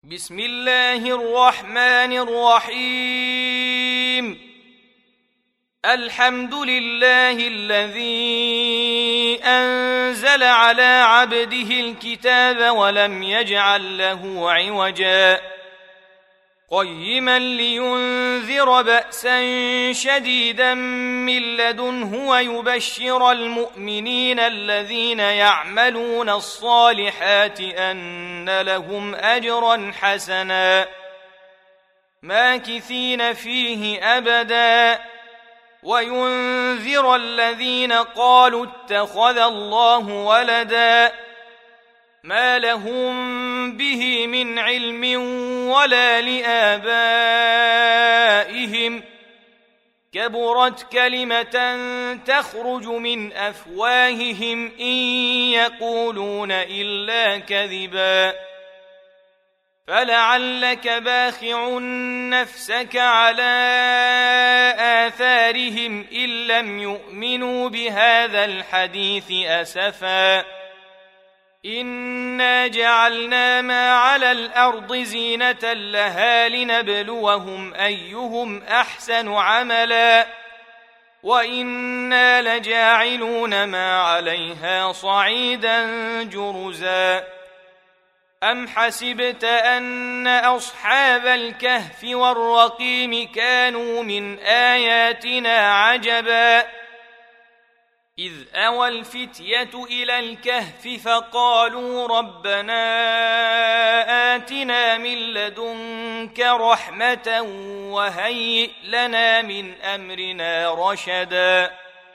بسم الله الرحمن الرحيم. الحمد لله الذي أنزل على عبده الكتاب ولم يجعل له عوجا قيما لينذر بأسا شديدا من لدنه ويبشر المؤمنين الذين يعملون الصالحات أن لهم أجرا حسنا ماكثين فيه أبدا وينذر الذين قالوا اتخذ الله ولدا ما لهم به من علم ولا لآبائهم كبرت كلمة تخرج من أفواههم إن يقولون إلا كذبا فلعلك باخع نفسك على آثارهم إن لم يؤمنوا بهذا الحديث أسفا إنا جعلنا ما على الأرض زينة لها لنبلوهم أيهم أحسن عملا وإنا لجاعلون ما عليها صعيدا جرزا أم حسبت أن أصحاب الكهف والرقيم كانوا من آياتنا عجبا إذ أوى الفتية إلى الكهف فقالوا ربنا آتنا من لدنك رحمة وهيئ لنا من أمرنا رشدا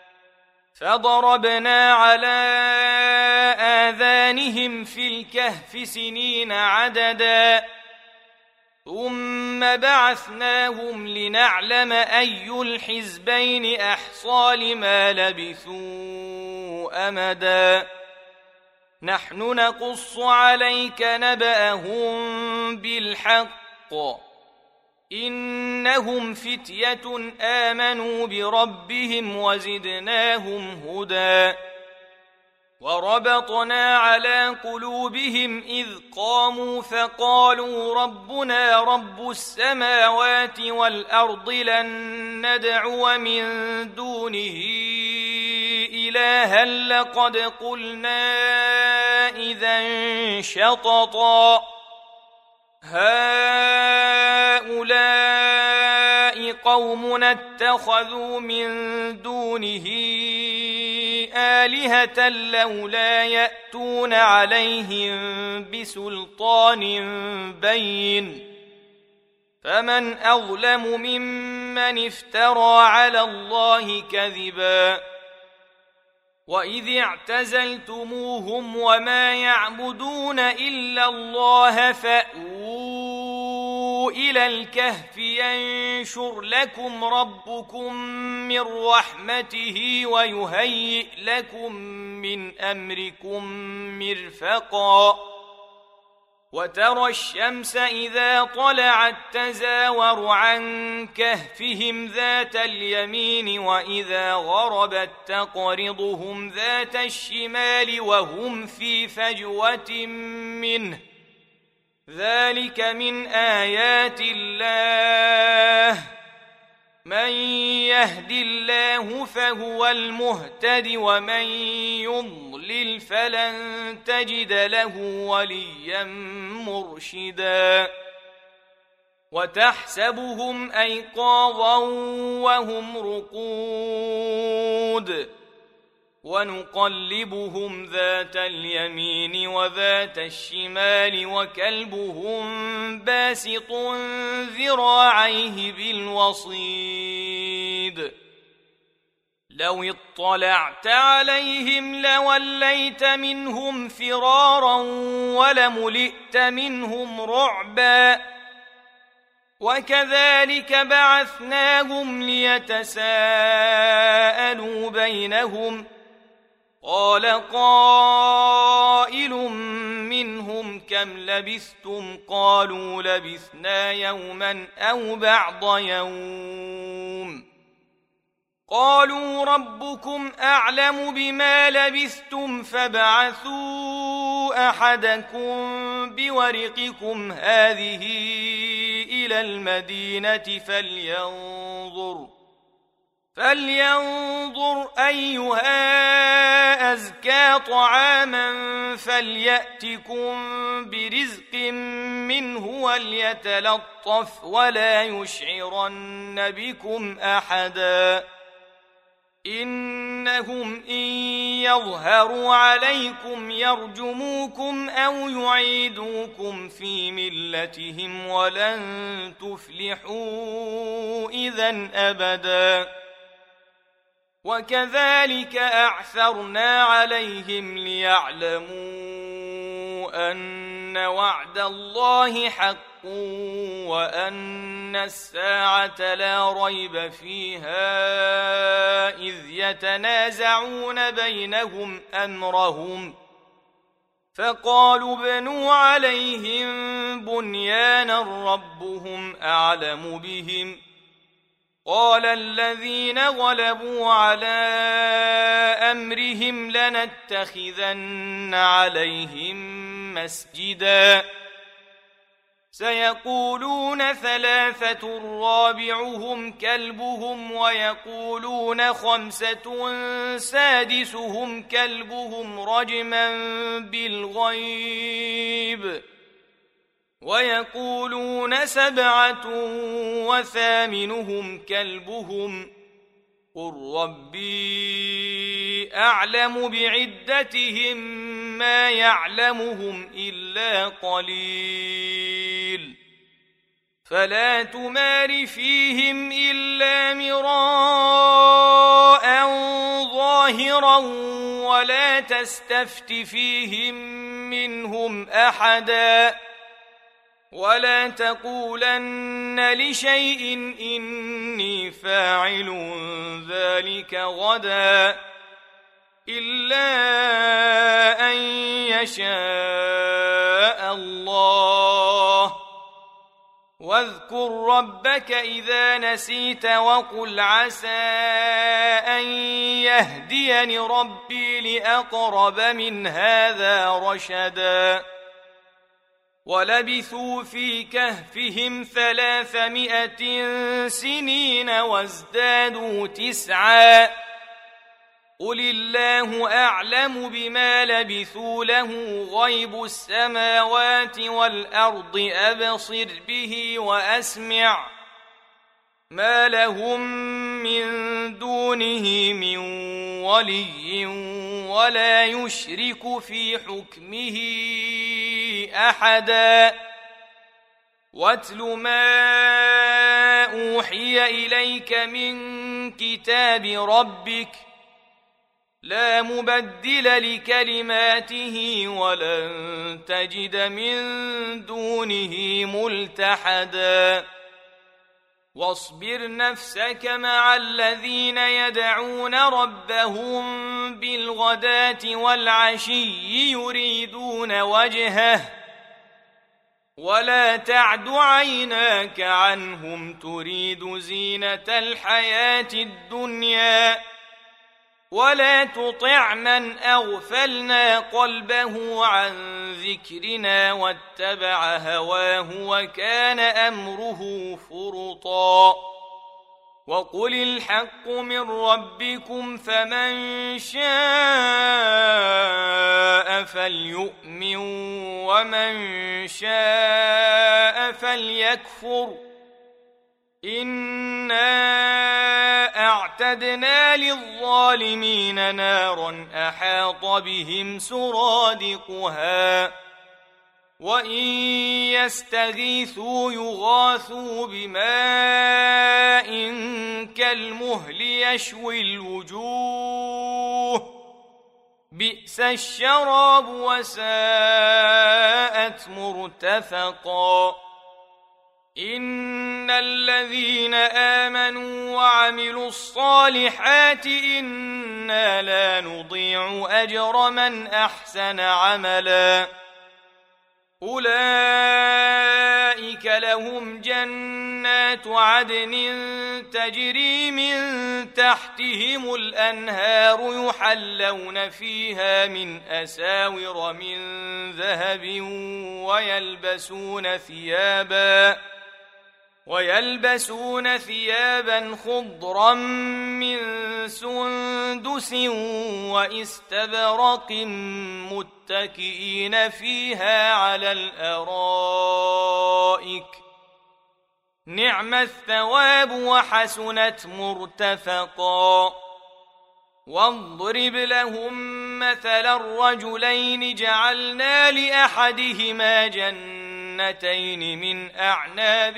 فضربنا على آذانهم في الكهف سنين عددا ثم بعثناهم لنعلم أي الحزبين أحصى لما لبثوا أمدا نحن نقص عليك نبأهم بالحق إنهم فتية آمنوا بربهم وزدناهم هدى وربطنا على قلوبهم إذ قاموا فقالوا ربنا رب السماوات والأرض لن ندعو من دونه إلها لقد قلنا إذا شططا هؤلاء قومنا اتخذوا من دونه آلهة لولا يأتون عليهم بسلطان بين فمن أظلم ممن افترى على الله كذبا وإذ اعتزلتموهم وما يعبدون إلا الله فأووا إلى الكهف ينشر لكم ربكم من رحمته ويهيئ لكم من أمركم مرفقا وترى الشمس إذا طلعت تزاور عن كهفهم ذات اليمين وإذا غربت تقرضهم ذات الشمال وهم في فجوة منه ذلك من آيات الله من يهد الله فهو المهتد ومن يضلل فلن تجد له وليا مرشدا وتحسبهم أيقاظا وهم رقود ونقلبهم ذات اليمين وذات الشمال وكلبهم باسط ذراعيه بالوصيد لو اطلعت عليهم لوليت منهم فرارا ولملئت منهم رعبا وكذلك بعثناهم ليتساءلوا بينهم قال قائل منهم كم لبثتم قالوا لبثنا يوما أو بعض يوم قالوا ربكم أعلم بما لبثتم فابعثوا أحدكم بورقكم هذه إلى المدينة فلينظر أيها أزكى طعاما فليأتكم برزق منه وليتلطف ولا يشعرن بكم أحدا إنهم إن يظهروا عليكم يرجموكم أو يعيدوكم في ملتهم ولن تفلحوا إذن أبدا وكذلك أعثرنا عليهم ليعلموا أن وعد الله حق وأن الساعة لا ريب فيها إذ يتنازعون بينهم أمرهم فقالوا ابنوا عليهم بنيانا ربهم أعلم بهم قال الذين غلبوا على أمرهم لنتخذن عليهم مسجدا سيقولون ثلاثة رابعهم كلبهم ويقولون خمسة سادسهم كلبهم رجما بالغيب ويقولون سبعة وثامنهم كلبهم قل ربي أعلم بعدتهم ما يعلمهم إلا قليل فلا تمار فيهم إلا مراء ظاهرا ولا تستفت فيهم منهم أحدا ولا تقولن لشيء إني فاعل ذلك غدا إلا أن يشاء الله واذكر ربك إذا نسيت وقل عسى أن يهديني ربي لأقرب من هذا رشدا ولبثوا في كهفهم 300 سنين وازدادوا 9 قل الله أعلم بما لبثوا له غيب السماوات والأرض أبصر به وأسمع ما لهم من دونه من ولي ولا يشرك في حكمه أحدا واتل ما أوحي إليك من كتاب ربك لا مبدل لكلماته ولن تجد من دونه ملتحدا واصبر نفسك مع الذين يدعون ربهم بالغداة والعشي يريدون وجهه ولا تعد عيناك عنهم تريد زينة الحياة الدنيا ولا تطع من أغفلنا قلبه عن ذكرنا واتبع هواه وكان أمره فرطا وقل الحق من ربكم فمن شاء فليؤمن ومن شاء فليكفر إنا أعتدنا للظالمين نارا أحاط بهم سرادقها وإن يستغيثوا يغاثوا بماء كالمهل يشوي الوجوه بئس الشراب وساءت مرتفقا إن الذين آمنوا وعملوا الصالحات إنا لا نضيع أجر من أحسن عملا أولئك أولئك لهم جنات عدن تجري من تحتهم الأنهار يحلون فيها من أساور من ذهب ويلبسون ثيابا خضرا من سندس واستبرق متكئين فيها على الأرائك نعم الثواب وحسنت مرتفقا. واضرب لهم مثل الرجلين جعلنا لأحدهما جنتين من أعناب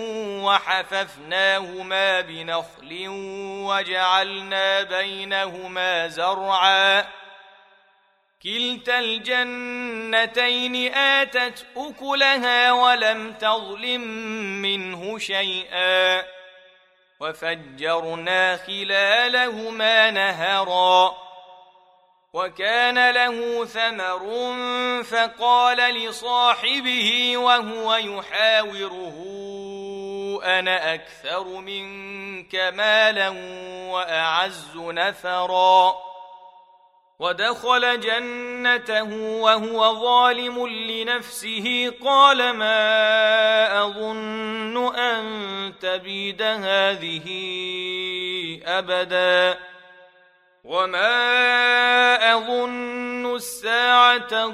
وحففناهما بنخل وجعلنا بينهما زرعا كلتا الجنتين آتت أكلها ولم تظلم منه شيئا وفجرنا خلالهما نهرا وكان له ثمر فقال لصاحبه وهو يحاوره أنا أكثر منك مالا وأعز نفرا ودخل جنته وهو ظالم لنفسه قال ما أظن أن تبيد هذه أبدا وما أظن الساعة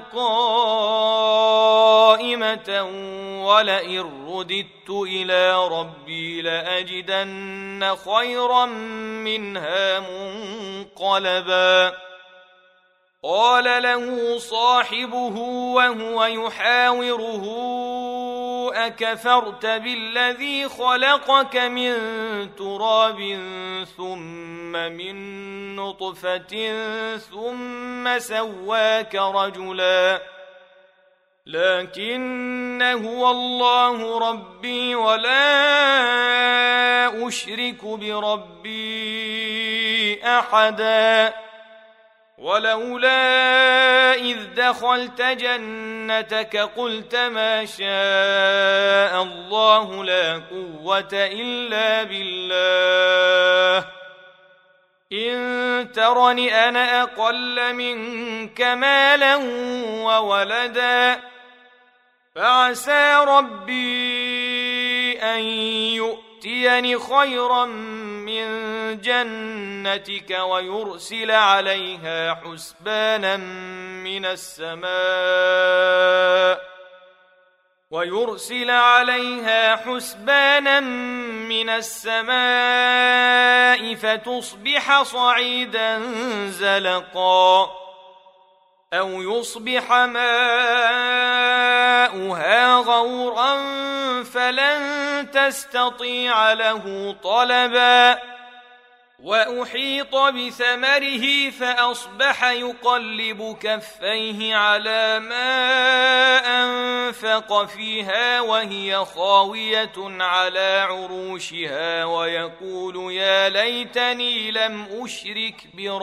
قائمة ولئن رددت إلى ربي لأجدن خيرا منها منقلبا. قال له صاحبه وهو يحاوره أكفرت بالذي خلقك من تراب ثم من نطفة ثم سواك رجلا لكن هو الله ربي ولا أشرك بربي أحدا. ولولا إذ دخلت جنتك قلت ما شاء الله لا قوة إلا بالله إن ترني أنا أقل منك مالا وولدا فعسى ربي أن يؤتيني خيرا من جنتك ويرسل عليها حسبانا من السماء فتصبح صعيدا زلقا أو يصبح ماؤها غورا فلن تستطيع له طلبا وأحيط بثمره فأصبح يقلب كفيه على ما أنفق فيها وهي خاوية على عروشها ويقول يا ليتني لم أشرك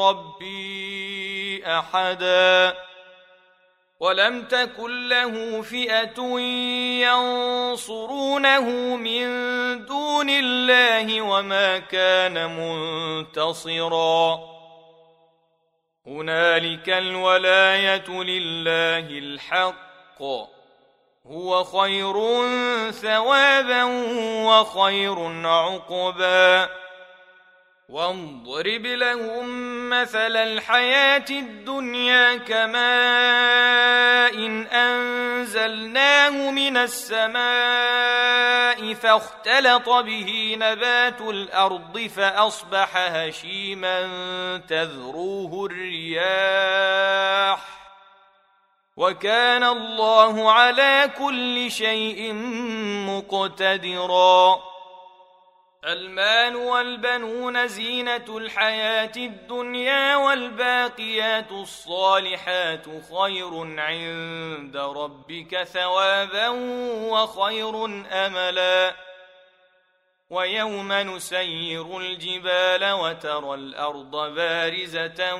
بربي أحدا ولم تكن له فئة ينصرونه من دون الله وما كان منتصرا. هنالك الولاية لله الحق هو خير ثوابا وخير عقبا. واضرب لهم مثل الحياة الدنيا كماء أنزلناه من السماء فاختلط به نبات الأرض فأصبح هشيما تذروه الرياح وكان الله على كل شيء مقتدرا. المال والبنون زينة الحياة الدنيا والباقيات الصالحات خير عند ربك ثوابا وخير أملا. ويوم نسير الجبال وترى الأرض بارزة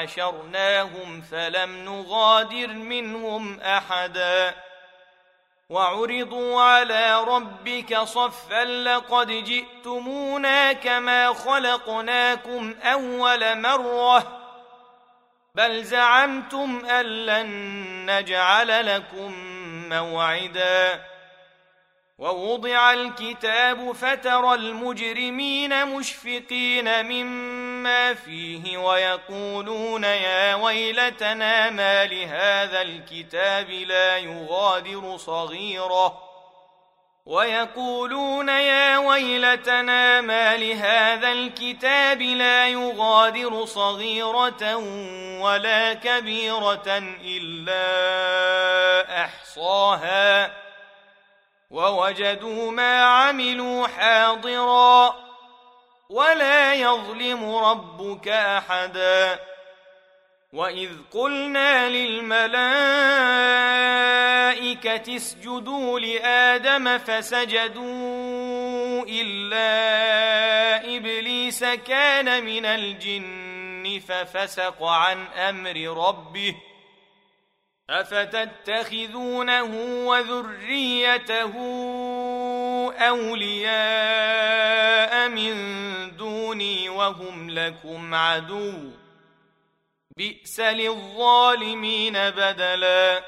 وحشرناهم فلم نغادر منهم أحدا وعرضوا على ربك صفا لقد جئتمونا كما خلقناكم أول مرة بل زعمتم أن لن نجعل لكم موعدا ووضع الكتاب فترى المجرمين مشفقين مما فيه ويقولون يا ويلتنا ما لهذا الكتاب لا يغادر صغيرة ولا كبيرة إلا أحصاها ووجدوا ما عملوا حاضرا ولا يظلم ربك أحدا وإذ قلنا للملائكة اسجدوا لآدم فسجدوا إلا إبليس كان من الجن ففسق عن أمر ربه أفتتخذونه وذريته أولياء من دوني وهم لكم عدو بئس للظالمين بدلا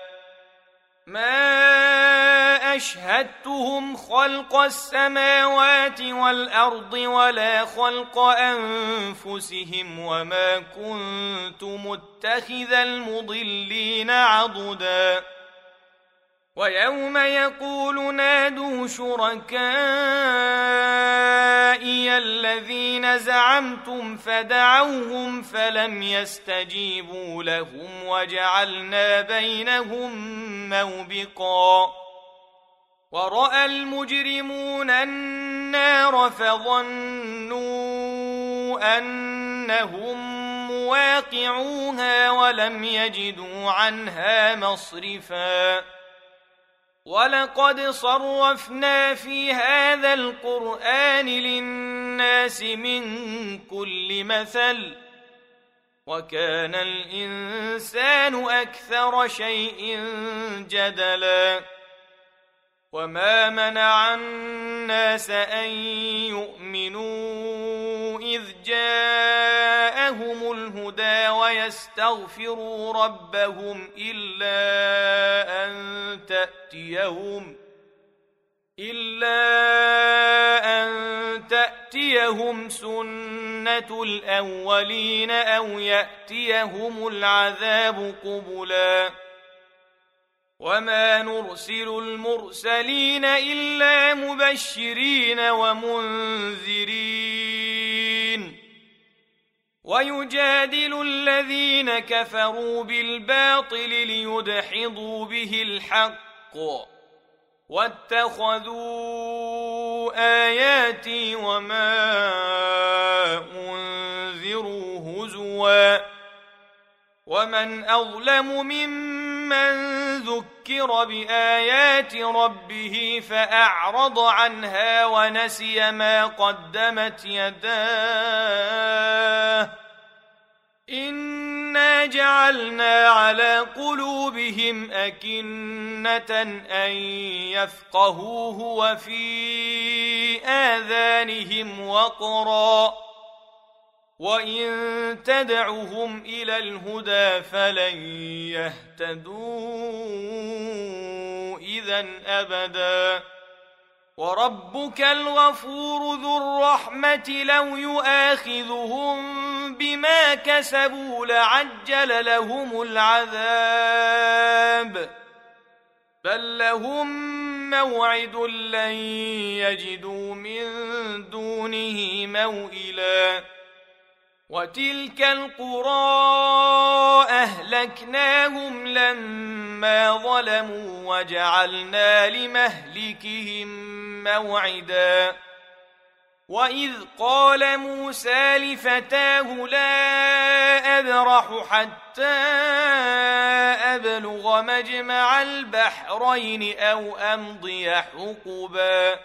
ما أشهدتهم خلق السماوات والأرض ولا خلق أنفسهم وما كنت متخذ المضلين عضدا ويوم يقول نادوا شركائي الذين زعمتم فدعوهم فلم يستجيبوا لهم وجعلنا بينهم موبقا ورأى المجرمون النار فظنوا أنهم مواقعوها ولم يجدوا عنها مصرفا ولقد صرفنا في هذا القرآن للناس من كل مثل وكان الإنسان أكثر شيء جدلا وما منع الناس أن يؤمنوا إذ جاءهم الهدى ويستغفروا ربهم إلا أن تأتيهم سنة الأولين أو يأتيهم العذاب قبلا وما نرسل المرسلين إلا مبشرين ومنذرين ويجادل الذين كفروا بالباطل ليدحضوا به الحق واتخذوا آياتي وما أنذروا هزوا ومن أظلم ممن ذكر بآيات ربه فأعرض عنها ونسي ما قدمت يداه إنا جعلنا على قلوبهم أكنة أن يفقهوه وفي آذانهم وقرا وإن تدعهم إلى الهدى فلن يهتدوا إذا أبدا وربك الغفور ذو الرحمة لو يؤاخذهم بما كسبوا لعجل لهم العذاب بل لهم موعد لن يجدوا من دونه موئلا وتلك القرى أهلكناهم لما ظلموا وجعلنا لمهلكهم موعدا وإذ قال موسى لفتاه لا أبرح حتى أبلغ مجمع البحرين أو أمضي حقبا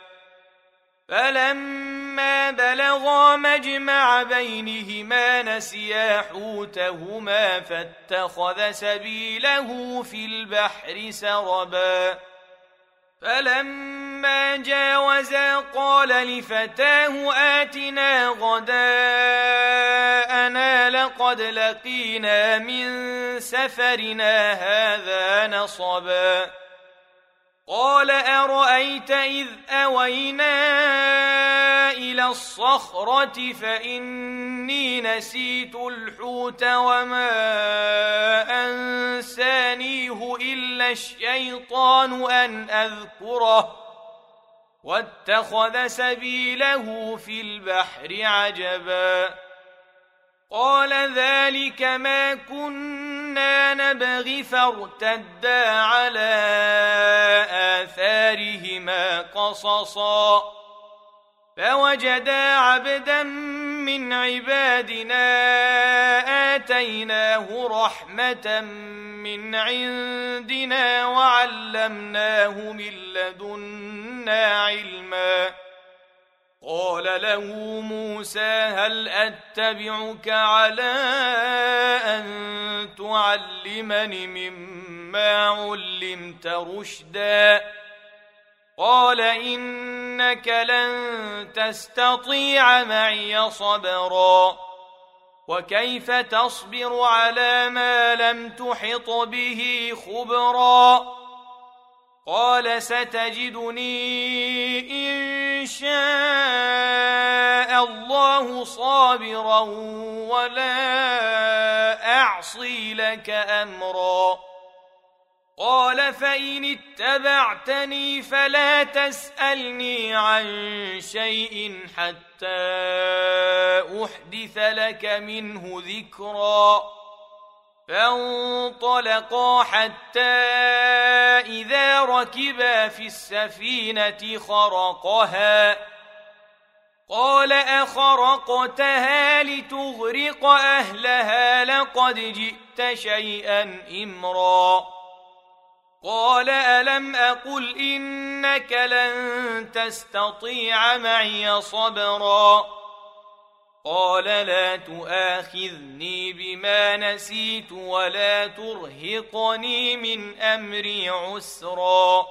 فلما بلغا مجمع بينهما نسيا حوتهما فاتخذ سبيله في البحر سربا فلما جاوزا قال لفتاه آتنا غداءنا لقد لقينا من سفرنا هذا نصبا قال أرأيت إذ أوينا إلى الصخرة فإني نسيت الحوت وما أنسانيه إلا الشيطان أن أذكره واتخذ سبيله في البحر عجبا قال ذلك ما كنا نبغي فارتدا على آثارهما قصصا فوجدا عبدا من عبادنا آتيناه رحمة من عندنا وعلمناه من لدنا علما قال له موسى هل أتبعك على أن تعلمني مما علمت رشدا قال إنك لن تستطيع معي صبرا وكيف تصبر على ما لم تحط به خبرا قال ستجدني إن شاء الله صابرا ولا أعصي لك أمرا قال فإن اتبعتني فلا تسألني عن شيء حتى أحدث لك منه ذكرا فانطلقا حتى إذا ركبا في السفينة خرقها قال أخرقتها لتغرق أهلها لقد جئت شيئا إمرا قال ألم أقل إنك لن تستطيع معي صبرا قال لا تؤاخذني بما نسيت ولا ترهقني من أمري عسرا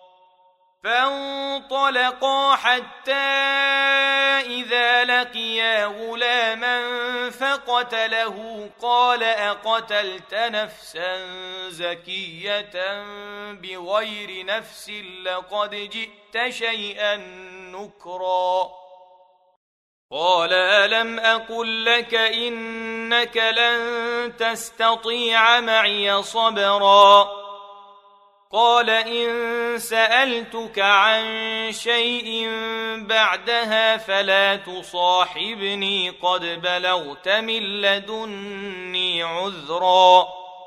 فانطلقا حتى إذا لقيا غلاما فقتله قال أقتلت نفسا زكية بغير نفس لقد جئت شيئا نكرا قال ألم أقل لك إنك لن تستطيع معي صبرا قال إن سألتك عن شيء بعدها فلا تصاحبني قد بلغت من لدني عذرا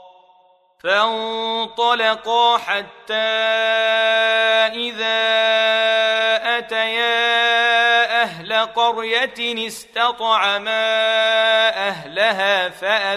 فانطلقا حتى إذا أتيا أهل قرية استطعما أهلها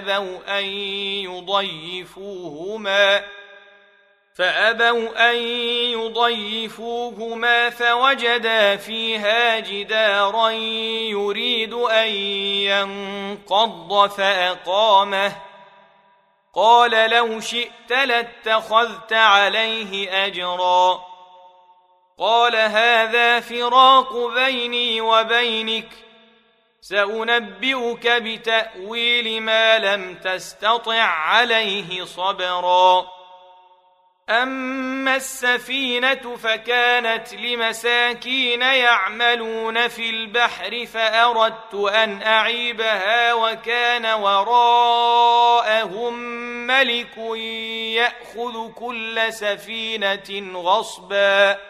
فأبوا أن يضيفوهما فوجدا فيها جدارا يريد أن ينقض فأقامه قال لو شئت لاتخذت عليه أجرا قال هذا فراق بيني وبينك سأنبئك بتأويل ما لم تستطع عليه صبرا أما السفينة فكانت لمساكين يعملون في البحر فأردت أن أعيبها وكان وراءهم ملك يأخذ كل سفينة غصبا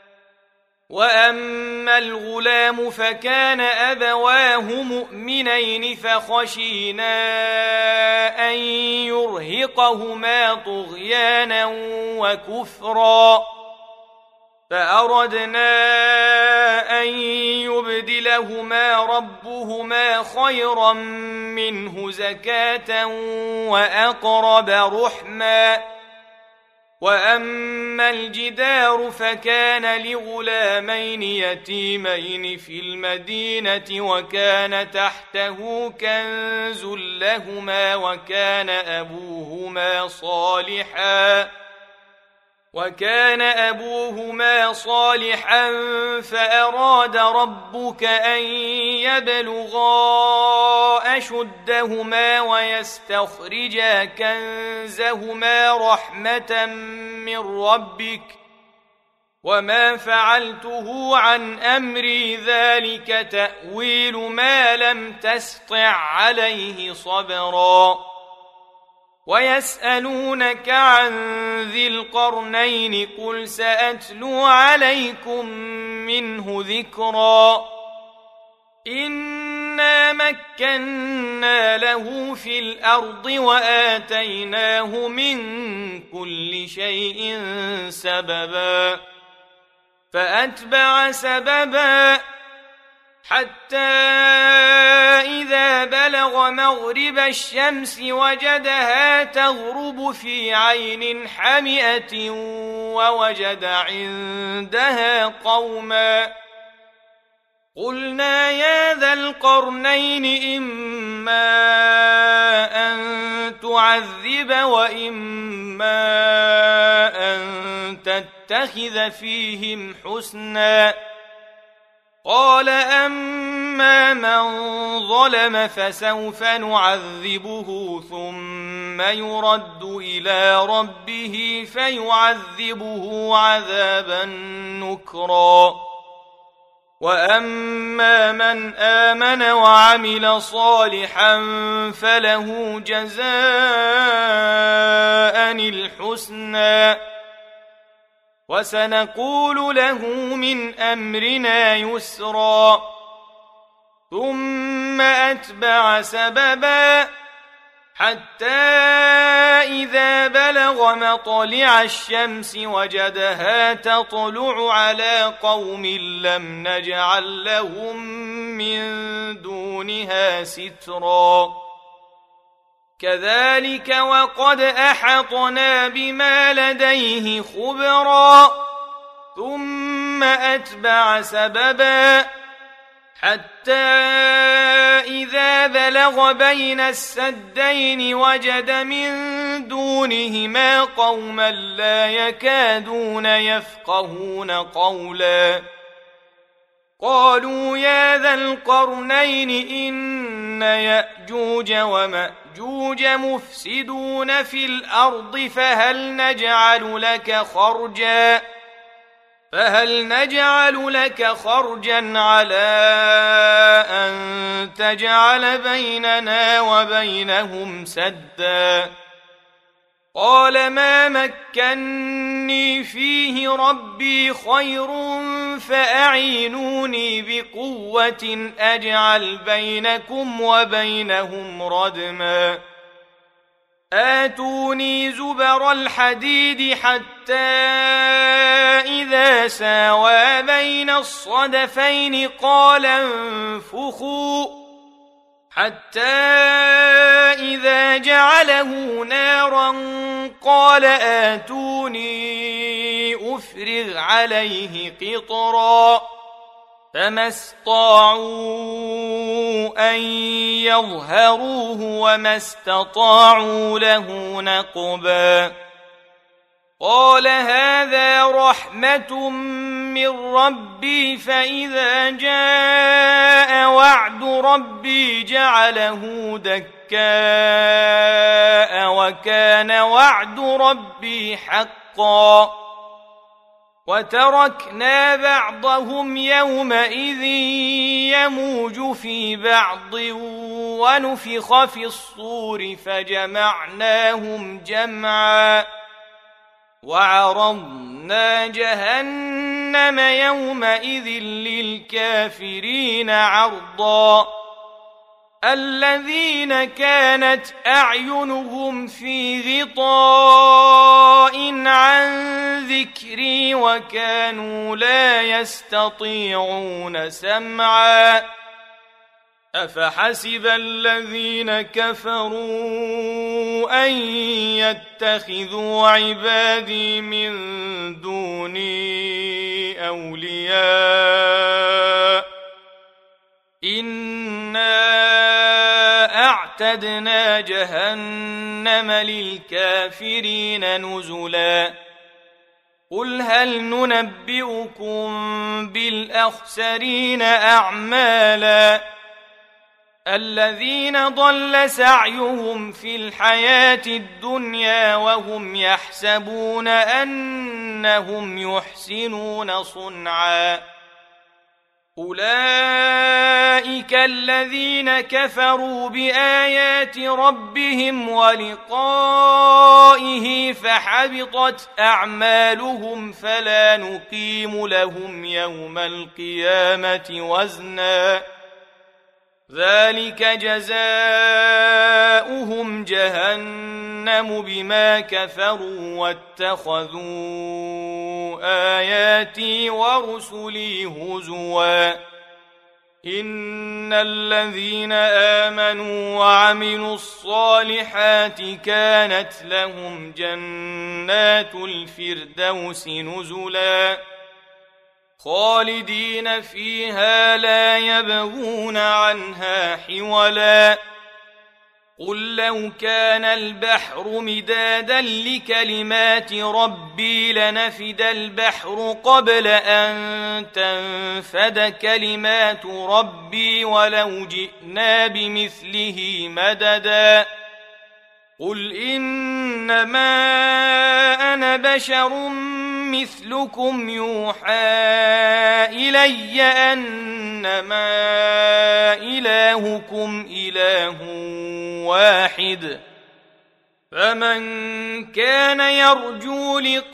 وأما الغلام فكان أبواه مؤمنين فخشينا أن يرهقهما طغيانا وكفرا فأردنا أن يبدلهما ربهما خيرا منه زكاة وأقرب رحما وأما الجدار فكان لغلامين يتيمين في المدينة وكان تحته كنز لهما وكان أبوهما صالحا وكان أبوهما صالحا فأراد ربك أن يبلغا أشدهما ويستخرجا كنزهما رحمة من ربك وما فعلته عن أمري ذلك تأويل ما لم تسطع عليه صبرا ويسألونك عن ذي القرنين قل سأتلو عليكم منه ذكرا إنا مكنا له في الأرض وآتيناه من كل شيء سببا فأتبع سببا حتى إذا بلغ مغرب الشمس وجدها تغرب في عين حمئة ووجد عندها قوما قلنا يا ذا القرنين إما أن تعذب وإما أن تتخذ فيهم حسنا قال أما من ظلم فسوف نعذبه ثم يرد إلى ربه فيعذبه عذابا نكرا وأما من آمن وعمل صالحا فله جزاء الحسنى وسنقول له من أمرنا يسرا ثم أتبع سببا حتى إذا بلغ مطلع الشمس وجدها تطلع على قوم لم نجعل لهم من دونها سترا كذلك وقد أحطنا بما لديه خبرا ثم أتبع سببا حتى إذا بلغ بين السدين وجد من دونهما قوما لا يكادون يفقهون قولا قالوا يا ذا القرنين إن يأجوج ومأجوج مفسدون في الأرض فهل نجعل لك خرجا على أن تجعل بيننا وبينهم سدا قال ما مكني فيه ربي خير فأعينوني بقوة أجعل بينكم وبينهم ردما آتوني زبر الحديد حتى إذا ساوى بين الصدفين قال انفخوا حتى إذا جعله نارا قال آتوني أفرغ عليه قطرا فما استطاعوا أن يظهروه وما استطاعوا له نقبا قال هذا رحمة من ربي فإذا جاء وعد ربي جعله دكاء وكان وعد ربي حقا وتركنا بعضهم يومئذ يموج في بعض ونفخ في الصور فجمعناهم جمعا وعرضنا جهنم يومئذ للكافرين عرضا الذين كانت أعينهم في غطاء عن ذكري وكانوا لا يستطيعون سمعا أفحسب الذين كفروا أن يتخذوا عبادي من دوني أولياء إنا أعتدنا جهنم للكافرين نزلا قل هل ننبئكم بالأخسرين أعمالا الذين ضل سعيهم في الحياة الدنيا وهم يحسبون أنهم يحسنون صنعا أولئك الذين كفروا بآيات ربهم ولقائه فحبطت أعمالهم فلا نقيم لهم يوم القيامة وزنا ذلك جزاؤهم جهنم بما كفروا واتخذوا آياتي ورسلي هزوا إن الذين آمنوا وعملوا الصالحات كانت لهم جنات الفردوس نزلا خالدين فيها لا يبغون عنها حولا قل لو كان البحر مدادا لكلمات ربي لنفد البحر قبل أن تنفد كلمات ربي ولو جئنا بمثله مددا قل إنما أنا بشر مثلكم يوحى إلي أنما إلهكم إله واحد فمن كان يرجو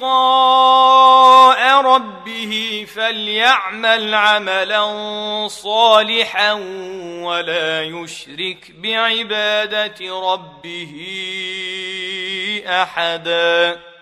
لقاء ربه فليعمل عملا صالحا ولا يشرك بعبادة ربه أحدا.